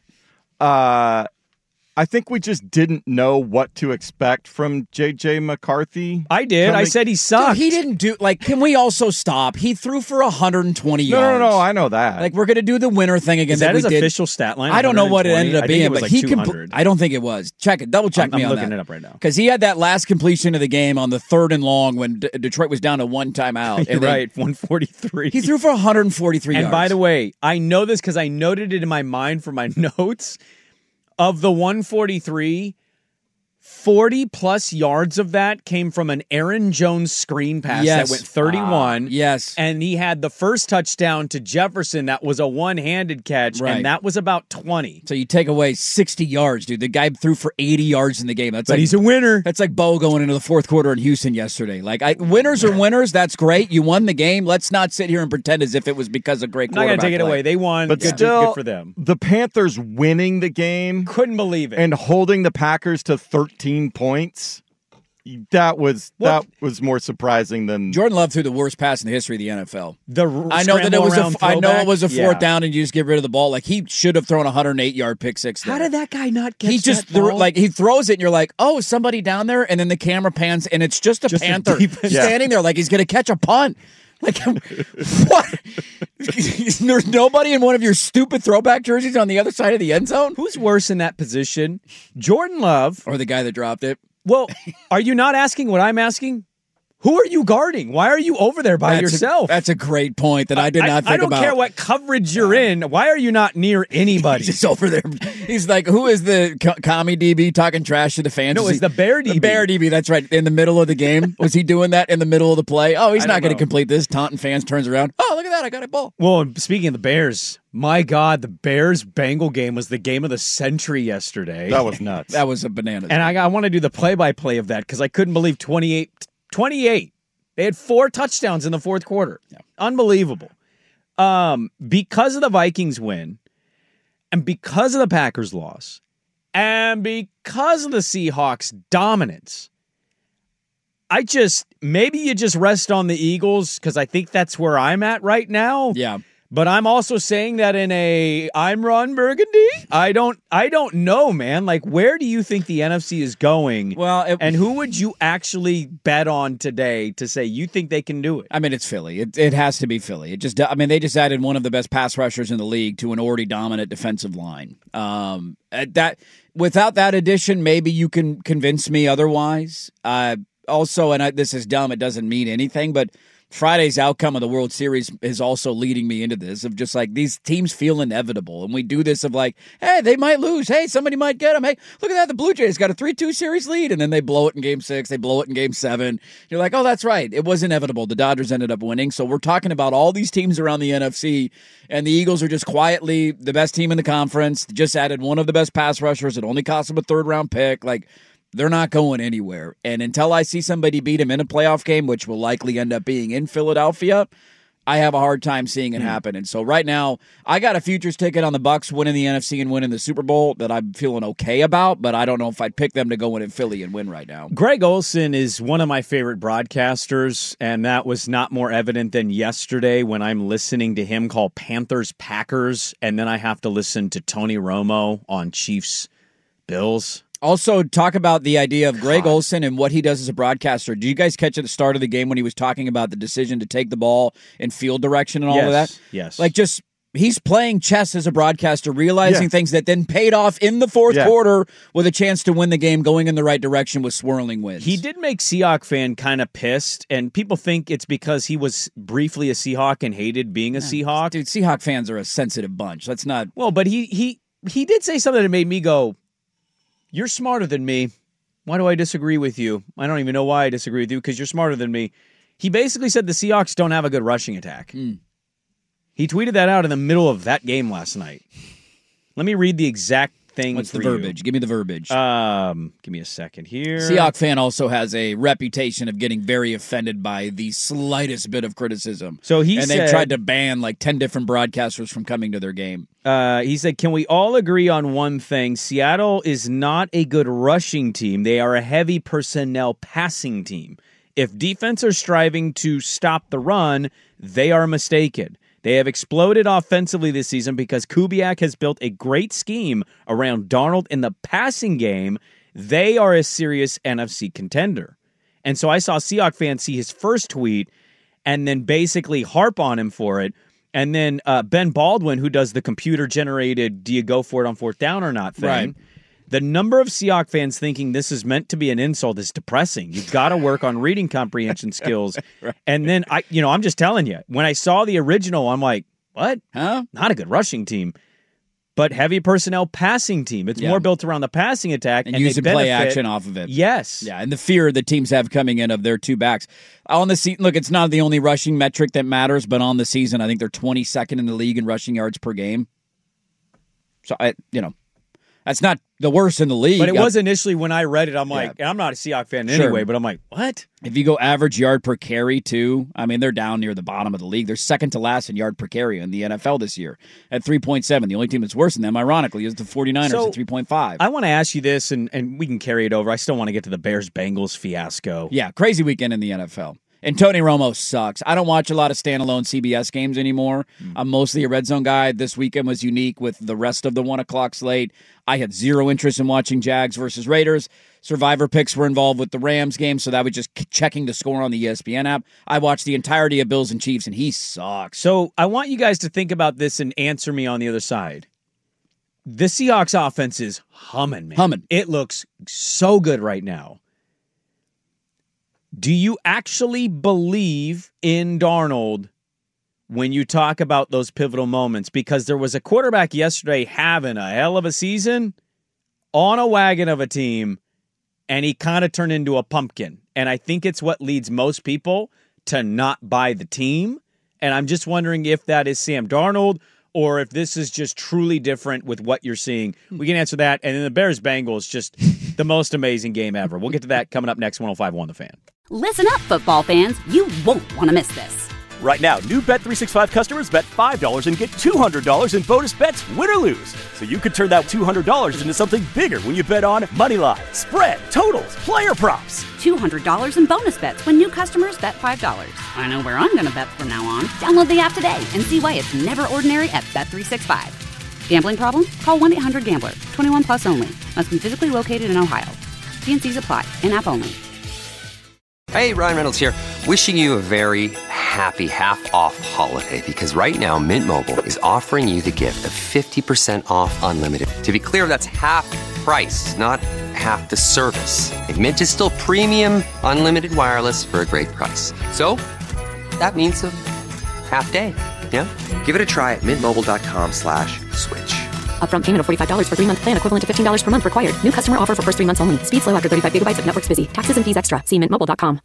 I think we just didn't know what to expect from J.J. McCarthy. I did. I said he sucked. Dude, he didn't do, can we also stop? He threw for 120 yards. No, I know that. Like, we're going to do the winner thing again. Is that his official stat line? I don't know what it ended up being, but he I don't think it was. Check it. Double check me on that. I'm looking it up right now. Because he had that last completion of the game on the 3rd and long when Detroit was down to 1 timeout. You're right, 143. He threw for 143 yards. And by the way, I know this because I noted it in my mind for my notes. Of the 143, 40-plus yards of that came from an Aaron Jones screen pass that went 31. Yes. And he had the first touchdown to Jefferson that was a one-handed catch, and that was about 20. So you take away 60 yards, dude. The guy threw for 80 yards in the game. But he's a winner. That's like Bo going into the 4th quarter in Houston yesterday. Winners are winners. That's great. You won the game. Let's not sit here and pretend as if it was because of great quarterback I'm not going to take it play. away. They won. But good for them. The Panthers winning the game. Couldn't believe it. And holding the Packers to 13 points. That was more surprising than Jordan Love threw the worst pass in the history of the NFL. I know it was a fourth down and you just get rid of the ball. Like he should have thrown a 108-yard pick six. There. How did that guy not get? He just he throws it and you're like, oh, somebody down there, and then the camera pans and it's just a Panther standing there like he's going to catch a punt. Like what? There's nobody in one of your stupid throwback jerseys on the other side of the end zone. Who's worse in that position, Jordan Love or the guy that dropped it? Well, are you not asking what I'm asking? Who are you guarding? Why are you over there by yourself? That's a great point that I did not think about. I don't care what coverage you're in. Why are you not near anybody? He's just over there. He's like, who is the commie DB talking trash to the fans? No, it's the Bear DB. The Bear DB, that's right. In the middle of the game. Was he doing that in the middle of the play? Oh, he's not going to complete this. Taunting fans, turns around. Oh, look at that. I got a ball. Well, speaking of the Bears, my God, the Bears-Bengal game was the game of the century yesterday. That was nuts. That was a banana. And I want to do the play-by-play of that because I couldn't believe 28. They had 4 touchdowns in the fourth quarter. Yeah. Unbelievable. Because of the Vikings win, and because of the Packers loss, and because of the Seahawks dominance, maybe you just rest on the Eagles because I think that's where I'm at right now. Yeah. But I'm also saying that I'm Ron Burgundy. I don't know, man. Like, where do you think the NFC is going? Well, and who would you actually bet on today to say you think they can do it? I mean, it's Philly. It has to be Philly. They just added one of the best pass rushers in the league to an already dominant defensive line. Without that addition, maybe you can convince me otherwise. Also, this is dumb. It doesn't mean anything, but Friday's outcome of the World Series is also leading me into this of just like these teams feel inevitable. And we do this of like, hey, they might lose. Hey, somebody might get them. Hey, look at that. The Blue Jays got a 3-2 series lead. And then they blow it in game 6. They blow it in game 7. You're like, oh, that's right. It was inevitable. The Dodgers ended up winning. So we're talking about all these teams around the NFC, and the Eagles are just quietly the best team in the conference. Just added one of the best pass rushers. It only cost them a 3rd-round pick. Like, they're not going anywhere. And until I see somebody beat them in a playoff game, which will likely end up being in Philadelphia, I have a hard time seeing it happen. And so right now, I got a futures ticket on the Bucs winning the NFC and winning the Super Bowl that I'm feeling okay about, but I don't know if I'd pick them to go in Philly and win right now. Greg Olsen is one of my favorite broadcasters, and that was not more evident than yesterday when I'm listening to him call Panthers Packers, and then I have to listen to Tony Romo on Chiefs Bills. Also, talk about the idea of Greg Olsen and what he does as a broadcaster. Do you guys catch at the start of the game when he was talking about the decision to take the ball in field direction and all of that? Yes. Like, just he's playing chess as a broadcaster, realizing things that then paid off in the fourth quarter with a chance to win the game going in the right direction with swirling winds. He did make Seahawk fan kind of pissed, and people think it's because he was briefly a Seahawk and hated being a Seahawk. Dude, Seahawk fans are a sensitive bunch. That's not... Well, but he did say something that made me go, you're smarter than me. Why do I disagree with you? I don't even know why I disagree with you, because you're smarter than me. He basically said the Seahawks don't have a good rushing attack. He tweeted that out in the middle of that game last night. Let me read the exact thing. What's the verbiage? Give me the verbiage. Give me a second here. Seahawk fan also has a reputation of getting very offended by the slightest bit of criticism. So they've tried to ban like 10 different broadcasters from coming to their game. He said, can we all agree on one thing? Seattle is not a good rushing team. They are a heavy personnel passing team. If defense are striving to stop the run, they are mistaken. They have exploded offensively this season because Kubiak has built a great scheme around Darnold in the passing game. They are a serious NFC contender. And so I saw Seahawk fans see his first tweet and then basically harp on him for it. And then Ben Baldwin, who does the computer-generated do you go for it on fourth down or not thing, right. The number of Seahawk fans thinking this is meant to be an insult is depressing. You've got to work on reading comprehension skills. Right. And then, I'm just telling you, when I saw the original, I'm like, what? Huh? Not a good rushing team, but heavy personnel passing team. It's more built around the passing attack. And using play action off of it. Yes. Yeah, and the fear that teams have coming in of their two backs. On the season, look, it's not the only rushing metric that matters, but on the season, I think they're 22nd in the league in rushing yards per game. So, That's not the worst in the league. But it was initially when I read it, I'm like, and I'm not a Seahawks fan anyway, but I'm like, what? If you go average yard per carry, too, I mean, they're down near the bottom of the league. They're second to last in yard per carry in the NFL this year at 3.7. The only team that's worse than them, ironically, is the 49ers at 3.5. I want to ask you this, and we can carry it over. I still want to get to the Bears-Bengals fiasco. Yeah, crazy weekend in the NFL. And Tony Romo sucks. I don't watch a lot of standalone CBS games anymore. I'm mostly a red zone guy. This weekend was unique with the rest of the 1 o'clock slate. I had zero interest in watching Jags versus Raiders. Survivor picks were involved with the Rams game, so that was just checking the score on the ESPN app. I watched the entirety of Bills and Chiefs, and he sucks. So I want you guys to think about this and answer me on the other side. The Seahawks offense is humming, man. Humming. It looks so good right now. Do you actually believe in Darnold when you talk about those pivotal moments? Because there was a quarterback yesterday having a hell of a season on a wagon of a team, and he kind of turned into a pumpkin. And I think it's what leads most people to not buy the team. And I'm just wondering if that is Sam Darnold or if this is just truly different with what you're seeing. We can answer that. And then the Bears-Bengals, just the most amazing game ever. We'll get to that coming up next, 105.1 The Fan. Listen up, football fans. You won't want to miss this. Right now, new Bet365 customers bet $5 and get $200 in bonus bets, win or lose. So you could turn that $200 into something bigger when you bet on money line, spread, totals, player props. $200 in bonus bets when new customers bet $5. I know where I'm going to bet from now on. Download the app today and see why it's never ordinary at Bet365. Gambling problem? Call 1-800-GAMBLER. 21 plus only. Must be physically located in Ohio. T&Cs apply. In-app only. Hey, Ryan Reynolds here. Wishing you a very happy half-off holiday because right now Mint Mobile is offering you the gift of 50% off unlimited. To be clear, that's half price, not half the service. Like Mint is still premium unlimited wireless for a great price. So that means a half day. Yeah? Give it a try at mintmobile.com/switch. Upfront payment of $45 for 3-month plan, equivalent to $15 per month required. New customer offer for first 3 months only. Speed slow after 35 gigabytes if network's busy. Taxes and fees extra. See mintmobile.com.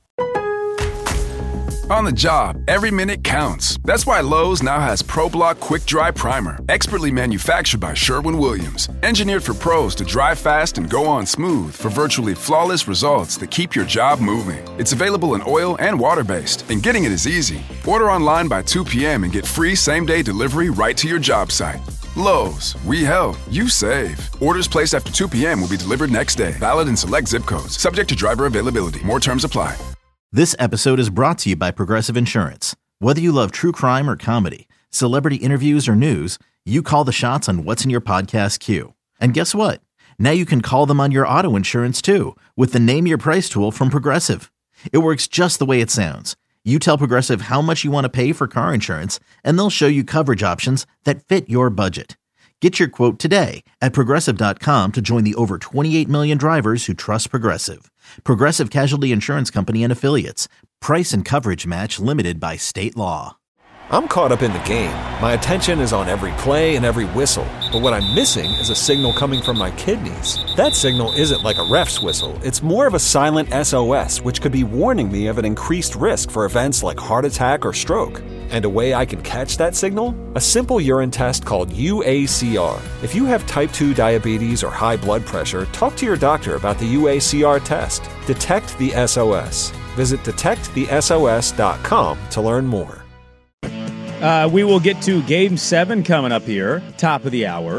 On the job, every minute counts. That's why Lowe's now has ProBlock Quick Dry Primer, expertly manufactured by Sherwin-Williams. Engineered for pros to dry fast and go on smooth for virtually flawless results that keep your job moving. It's available in oil and water-based, and getting it is easy. Order online by 2 p.m. and get free same-day delivery right to your job site. Lowe's, we help, you save. Orders placed after 2 p.m. will be delivered next day. Valid in select zip codes. Subject to driver availability. More terms apply. This episode is brought to you by Progressive Insurance. Whether you love true crime or comedy, celebrity interviews or news, you call the shots on what's in your podcast queue. And guess what? Now you can call them on your auto insurance too with the Name Your Price tool from Progressive. It works just the way it sounds. You tell Progressive how much you want to pay for car insurance, and they'll show you coverage options that fit your budget. Get your quote today at Progressive.com to join the over 28 million drivers who trust Progressive. Progressive Casualty Insurance Company and Affiliates. Price and coverage match limited by state law. I'm caught up in the game. My attention is on every play and every whistle. But what I'm missing is a signal coming from my kidneys. That signal isn't like a ref's whistle. It's more of a silent SOS, which could be warning me of an increased risk for events like heart attack or stroke. And a way I can catch that signal? A simple urine test called UACR. If you have type 2 diabetes or high blood pressure, talk to your doctor about the UACR test. Detect the SOS. Visit detectthesos.com to learn more. We will get to Game 7 coming up here, top of the hour.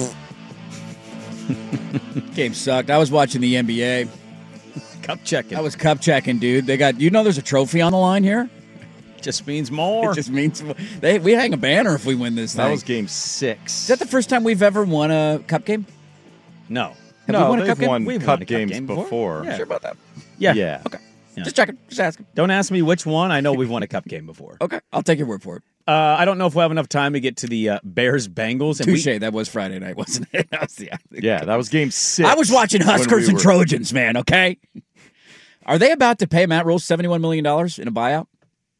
Game sucked. I was watching the NBA. Cup checking. I was cup checking, dude. They got, there's a trophy on the line here? Just means more. It just means we hang a banner if we win this thing. That was Game 6. Is that the first time we've ever won a cup game? No. Have we won a they've cup game? won We've cup won a games game before. Yeah. Sure about that? Yeah. Okay. Yeah. Just checking. Just asking. Don't ask me which one. I know we've won a cup game before. Okay. I'll take your word for it. I don't know if we'll have enough time to get to the Bears-Bengals. Touche. That was Friday night, wasn't it? That was Game 6. I was watching Huskers and Trojans, man, okay? Are they about to pay Matt Rule $71 million in a buyout?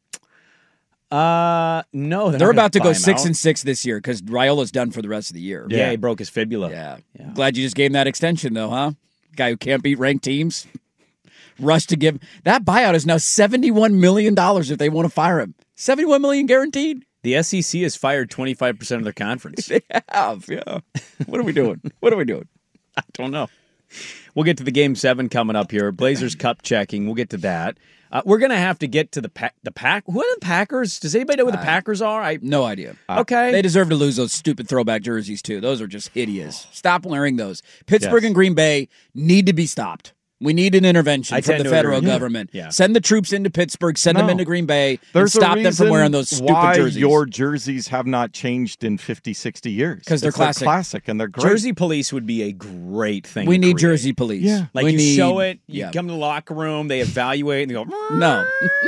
No. They're about to go 6-6 this year because Raiola's done for the rest of the year. Yeah, he broke his fibula. Yeah. Glad you just gave him that extension, though, huh? Guy who can't beat ranked teams. Rush to give. That buyout is now $71 million if they want to fire him. $71 million guaranteed. The SEC has fired 25% of their conference. They have, yeah. What are we doing? I don't know. We'll get to the Game 7 coming up here. Blazers Cup checking. We'll get to that. We're going to have to get to the Pack. Who are the Packers? Does anybody know who the Packers are? No idea. Okay. They deserve to lose those stupid throwback jerseys, too. Those are just hideous. Stop wearing those. Pittsburgh and Green Bay need to be stopped. We need an intervention from the federal government. Yeah. Send the troops into Pittsburgh, send them into Green Bay, and stop them from wearing those stupid jerseys. Your jerseys have not changed in 50, 60 years. Because they're classic. Classic, and they're great. Jersey police would be a great thing. We need Jersey police. Yeah. Like you show it, you come to the locker room, they evaluate, and they go, no.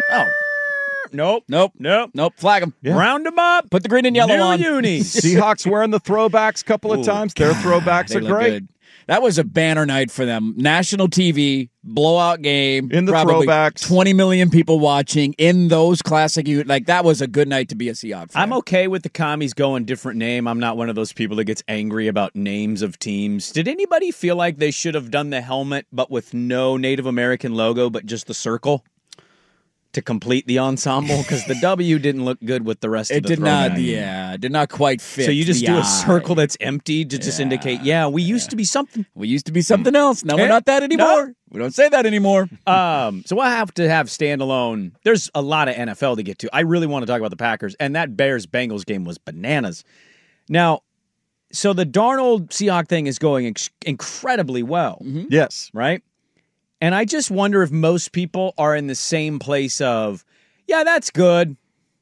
Nope. Flag them. Yeah. Round them up. Put the green and yellow on. Unis. Seahawks wearing the throwbacks a couple of times. Their throwbacks are great. Good. That was a banner night for them. National TV, blowout game. In the probably throwbacks. 20 million people watching in those classic. Like, that was a good night to be a Seahawks fan. I'm okay with the commies going different name. I'm not one of those people that gets angry about names of teams. Did anybody feel like they should have done the helmet, but with no Native American logo, but just the circle? To complete the ensemble, because the W didn't look good with the rest of the throwback. It did not quite fit. So you just do a circle that's empty to just indicate, we used to be something. We used to be something else. Now we're not that anymore. No. We don't say that anymore. So we'll have to have standalone. There's a lot of NFL to get to. I really want to talk about the Packers, and that Bears-Bengals game was bananas. Now, so the Darnold Seahawks thing is going incredibly well. Mm-hmm. Yes. Right? And I just wonder if most people are in the same place of, that's good.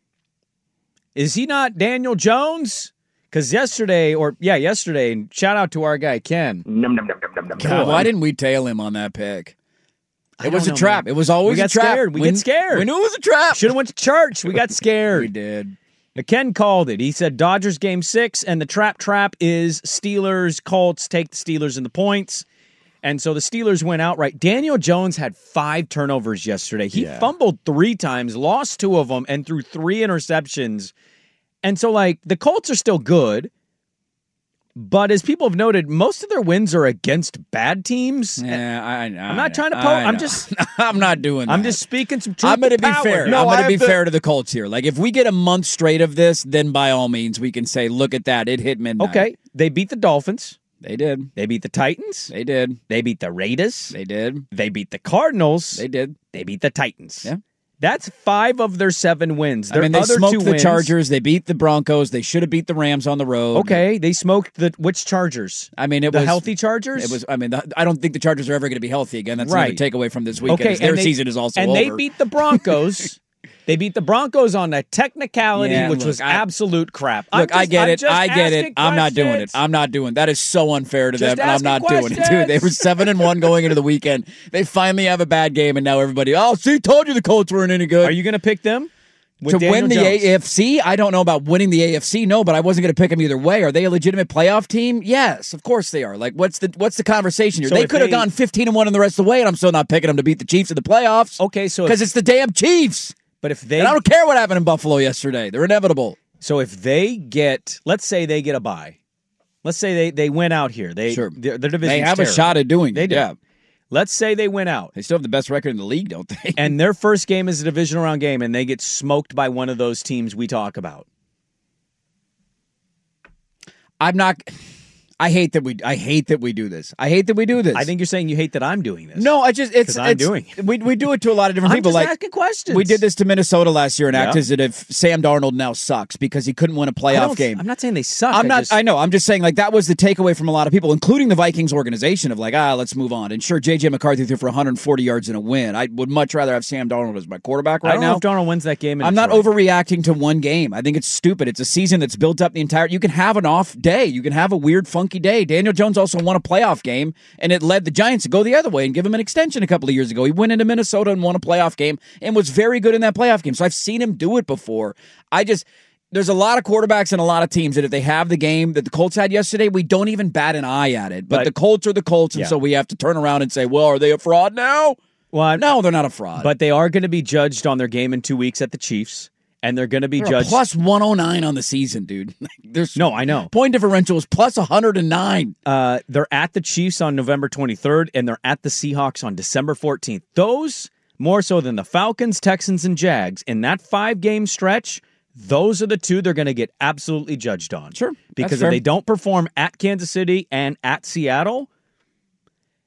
Is he not Daniel Jones? Because yesterday, and shout out to our guy, Ken. God, why didn't we tail him on that pick? It was a trap. Man. It was always a trap. Scared. We get scared. We knew it was a trap. Should have went to church. We got scared. We did. But Ken called it. He said Dodgers game 6, and the trap is Steelers, Colts, take the Steelers in the points. And so the Steelers went outright. Daniel Jones had 5 turnovers yesterday. He fumbled 3 times, lost 2 of them, and threw 3 interceptions. And so, the Colts are still good. But as people have noted, most of their wins are against bad teams. Yeah, I know. I'm not trying to I'm not doing that. I'm just speaking some truth. I'm going to be fair. No, I'm going to be fair to the Colts here. If we get a month straight of this, then by all means, we can say, look at that. It hit midnight. Okay. They beat the Dolphins. They did. They beat the Titans. They did. They beat the Raiders. They did. They beat the Cardinals. They did. They beat the Titans. Yeah. That's 5 of their 7 wins. They smoked the Chargers. They beat the Broncos. They should have beat the Rams on the road. Okay, they smoked which Chargers? It was the healthy Chargers. It was. I don't think the Chargers are ever going to be healthy again. That's another takeaway from this weekend. Okay, their season is also over. And they beat the Broncos. They beat the Broncos on a technicality, which was absolute crap. Look, I get it. I'm not doing it. I'm not doing it. That is so unfair to them, and I'm not doing it, dude. They were 7-1 going into the weekend. They finally have a bad game, and now everybody, told you the Colts weren't any good. Are you going to pick them? To win the AFC? I don't know about winning the AFC, no, but I wasn't going to pick them either way. Are they a legitimate playoff team? Yes, of course they are. What's the conversation here? So they could have gone 15-1 in the rest of the way, and I'm still not picking them to beat the Chiefs in the playoffs. Okay, so because it's the damn Chiefs. But if they, and I don't care what happened in Buffalo yesterday. They're inevitable. So if they let's say they get a bye. Let's say they win out here. Their division. They have a shot at doing it. They do. Yeah. Let's say they win out. They still have the best record in the league, don't they? And their first game is a divisional round game, and they get smoked by one of those teams we talk about. I hate that we do this. I hate that we do this. I think you're saying you hate that I'm doing this. No, I'm doing it. We do it to a lot of different people. I'm just asking questions. We did this to Minnesota last year and act as if Sam Darnold now sucks because he couldn't win a playoff game. I'm not saying they suck. I know. I'm just saying that was the takeaway from a lot of people, including the Vikings organization of let's move on. And sure, J.J. McCarthy threw for 140 yards in a win. I would much rather have Sam Darnold as my quarterback right now. I don't know if Darnold wins that game. I'm not overreacting to one game. I think it's stupid. It's a season that's built up the entire. You can have an off day. You can have a weird, funky day. Daniel Jones also won a playoff game, and it led the Giants to go the other way and give him an extension a couple of years ago. He went into Minnesota and won a playoff game and was very good in that playoff game. So I've seen him do it before. There's a lot of quarterbacks and a lot of teams that if they have the game that the Colts had yesterday, we don't even bat an eye at it. But the Colts are the Colts, and so we have to turn around and say, well, are they a fraud now? Well, no, they're not a fraud. But they are going to be judged on their game in 2 weeks at the Chiefs. And they're going to be judged. Plus 109 on the season, dude. No, I know. Point differential is plus 109. They're at the Chiefs on November 23rd, and they're at the Seahawks on December 14th. Those, more so than the Falcons, Texans, and Jags, in that 5-game stretch, those are the 2 they're going to get absolutely judged on. Sure. Because if they don't perform at Kansas City and at Seattle,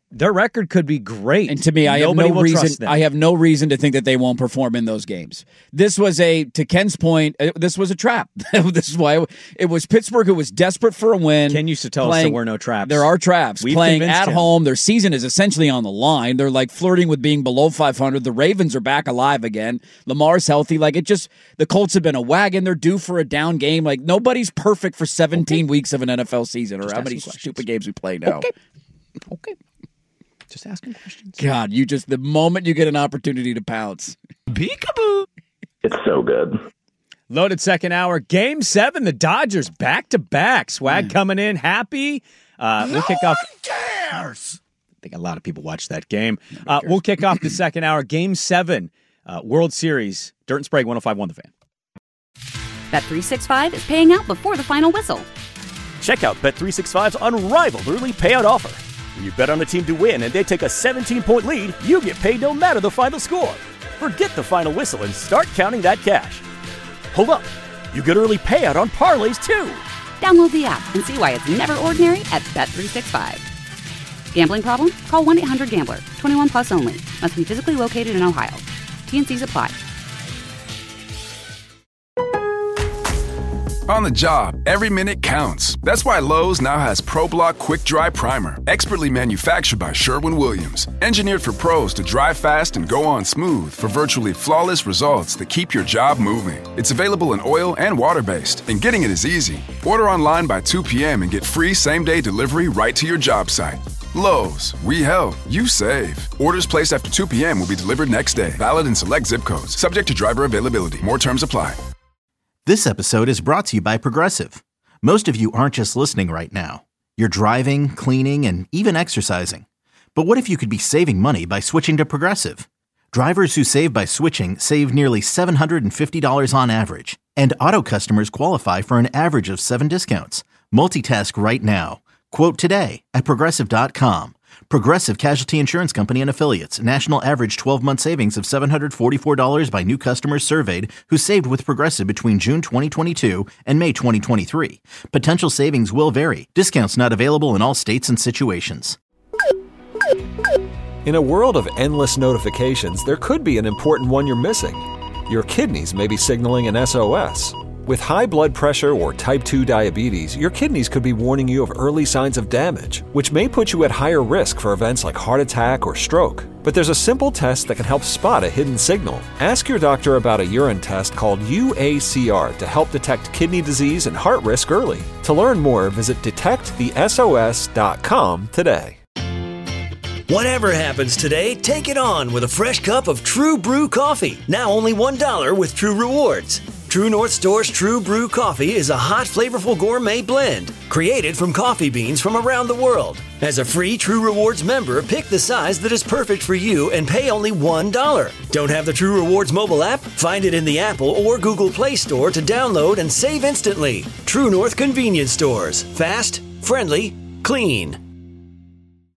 their record could be great. And to me, I have no reason to think that they won't perform in those games. This was to Ken's point, this was a trap. This is why it was Pittsburgh who was desperate for a win. Ken used to tell us there were no traps. There are traps. Playing at home, their season is essentially on the line. They're like flirting with being below 500. The Ravens are back alive again. Lamar's healthy. The Colts have been a wagon. They're due for a down game. Like, nobody's perfect for 17 weeks of an NFL season, or how many stupid games we play now. Okay. Just asking questions. God, the moment you get an opportunity to pounce. Peekaboo. It's so good. Loaded second hour. Game 7, the Dodgers back-to-back. Swag coming in happy. We'll kick off. Cares. I think a lot of people watched that game. We'll kick off the second hour. Game 7, World Series. Dirt and Sprague, 105.1 The Fan. Bet365 is paying out before the final whistle. Check out Bet365's unrivaled early payout offer. When you bet on a team to win and they take a 17-point lead, you get paid no matter the final score. Forget the final whistle and start counting that cash. Hold up. You get early payout on parlays, too. Download the app and see why it's never ordinary at Bet365. Gambling problem? Call 1-800-GAMBLER. 21 plus only. Must be physically located in Ohio. T&Cs apply. On the job, every minute counts. That's why Lowe's now has ProBlock Quick Dry Primer, expertly manufactured by Sherwin-Williams. Engineered for pros to dry fast and go on smooth for virtually flawless results that keep your job moving. It's available in oil and water-based, and getting it is easy. Order online by 2 p.m. and get free same-day delivery right to your job site. Lowe's, we help, you save. Orders placed after 2 p.m. will be delivered next day. Valid in select zip codes. Subject to driver availability. More terms apply. This episode is brought to you by Progressive. Most of you aren't just listening right now. You're driving, cleaning, and even exercising. But what if you could be saving money by switching to Progressive? Drivers who save by switching save nearly $750 on average. And auto customers qualify for an average of 7 discounts. Multitask right now. Quote today at Progressive.com. Progressive Casualty Insurance Company and Affiliates. National average 12-month savings of $744 by new customers surveyed who saved with Progressive between June 2022 and May 2023. Potential savings will vary. Discounts not available in all states and situations. In a world of endless notifications, there could be an important one you're missing. Your kidneys may be signaling an SOS. With high blood pressure or type 2 diabetes, your kidneys could be warning you of early signs of damage, which may put you at higher risk for events like heart attack or stroke. But there's a simple test that can help spot a hidden signal. Ask your doctor about a urine test called UACR to help detect kidney disease and heart risk early. To learn more, visit detectthesos.com today. Whatever happens today, take it on with a fresh cup of True Brew coffee. Now only $1 with True Rewards. True North Store's True Brew Coffee is a hot, flavorful gourmet blend created from coffee beans from around the world. As a free True Rewards member, pick the size that is perfect for you and pay only $1. Don't have the True Rewards mobile app? Find it in the Apple or Google Play Store to download and save instantly. True North Convenience Stores. Fast, friendly, clean.